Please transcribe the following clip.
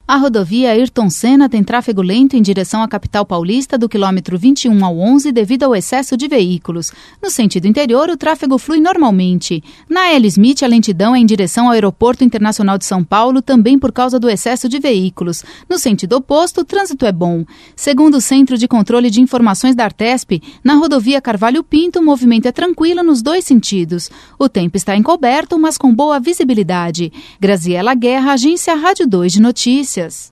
A rodovia Ayrton Senna tem tráfego lento em direção à capital paulista do quilômetro 21 ao 11 devido ao excesso de veículos. No sentido interior, o tráfego flui normalmente. Na L. Smith, a lentidão é em direção ao Aeroporto Internacional de São Paulo, também por causa do excesso de veículos. No sentido oposto, o trânsito é bom. Segundo o Centro de Controle de Informações da Artesp, na rodovia Carvalho Pinto, o movimento é tranquilo nos dois sentidos. O tempo está encoberto, mas com boa visibilidade. Graziela Guerra, Agência Rádio 2 de Notícias.